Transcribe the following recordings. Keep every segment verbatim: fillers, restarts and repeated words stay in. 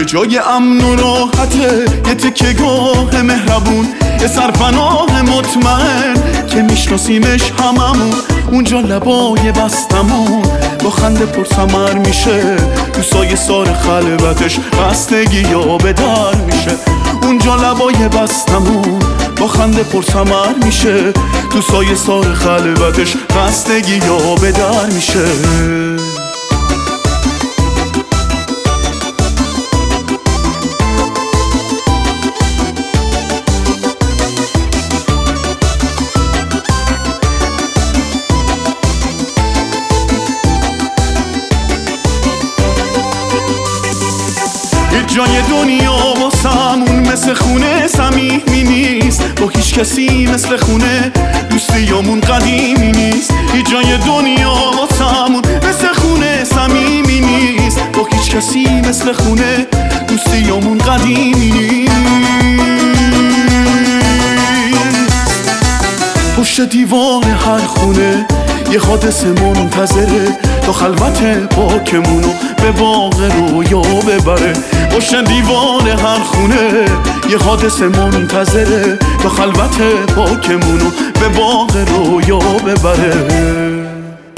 جای امن و راحته، یه تکه گاه مهربون، یه سرپناه مطمئن که میشناسیمش هممون. اونجا لبای بستمون با خنده پر ثمر میشه، تو سایه سار خلوتش خستگی یا به در میشه. اونجا لبای بستمون با خنده پر ثمر میشه، تو سایه سار خلوتش خستگی یا به در میشه. جای دنیا واسمون مثل خونه صمیمی نیست، با هیچ کسی مثل خونه دوستیامون قدیمی نیست. هیچ جای دنیا واسمون مثل خونه صمیمی نیست، با هیچ کسی مثل خونه دوستیامون قدیمی نیست. پشت دیوار هر خونه یه حادثه منتظره، تا خلوت پاکمونو به باغ رویا ببره. پشت دیوار هر خونه یه حادثه منتظره، تا خلوت پاکمونو به باغ رویا ببره.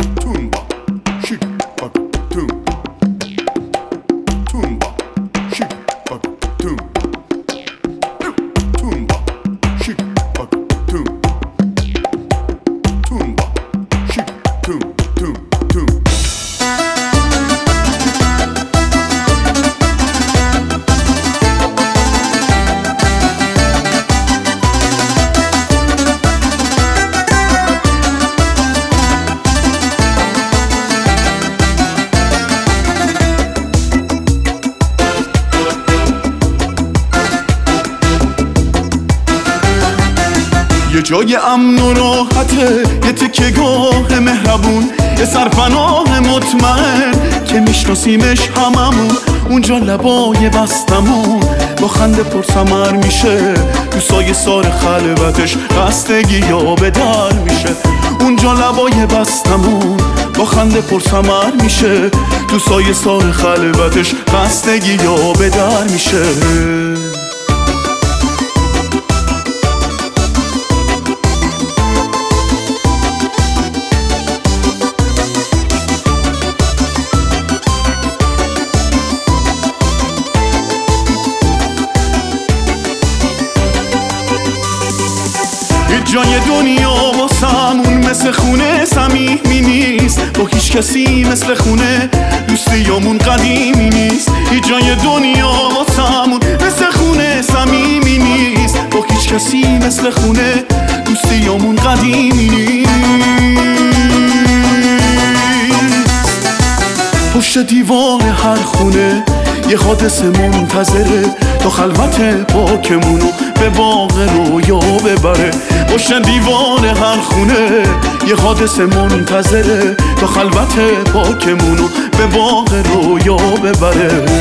یه جای امن و راحته، یه تکه گاه مهربون، یه سرپناه مطمئن که میشناسیمش هممون. اونجا لبای بستمون با خنده پر ثمر میشه، تو سایه سار خلوتش خستگی یا به در میشه. اونجا لبای بستمون با خنده پر ثمر میشه، تو سایه سار خلوتش خستگی یا به در میشه. جای دنیا واسمون مثل خونه صمیمی نیست، با هیچ کسی مثل خونه دوستیامون قدیمی نیست. هیچ جای دنیا واسمون مثل خونه صمیمی نیست، با هیچ کسی مثل خونه دوستیامون قدیمی نیست. پشت دیوار هر خونه یه حادثه منتظره، تا خلوت پاکمونو به باغ رویا ببره. پشت دیوار هر خونه یه حادثه منتظره، تا خلوت پاکمونو به باغ رویا ببره.